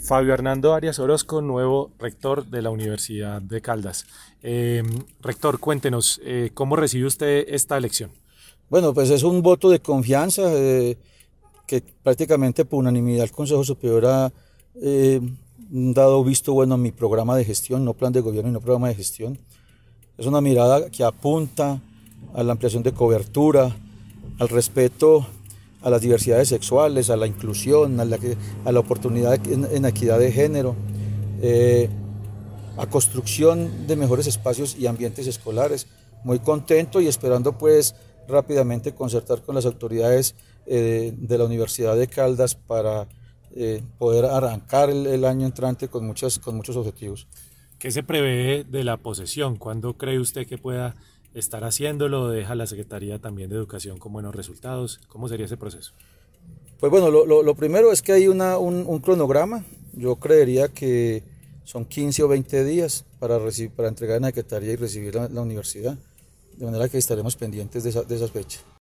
Fabio Hernando Arias Orozco, nuevo rector de la Universidad de Caldas. Rector, cuéntenos, ¿cómo recibe usted esta elección? Bueno, pues es un voto de confianza que prácticamente por unanimidad el Consejo Superior ha dado visto bueno a mi programa de gestión, no plan de gobierno, sino programa de gestión. Es una mirada que apunta a la ampliación de cobertura, al respeto a las diversidades sexuales, a la inclusión, a la oportunidad en equidad de género, eh, a construcción de mejores espacios y ambientes escolares. Muy contento y esperando pues rápidamente concertar con las autoridades de la Universidad de Caldas para poder arrancar el año entrante con muchos objetivos. ¿Qué se prevé de la posesión? ¿Cuándo cree usted que pueda estar haciéndolo? ¿Deja la Secretaría también de Educación con buenos resultados? ¿Cómo sería ese proceso? Pues bueno, lo primero es que hay un cronograma. Yo creería que son 15 o 20 días para entregar en la Secretaría y recibir la universidad. De manera que estaremos pendientes de esa fecha.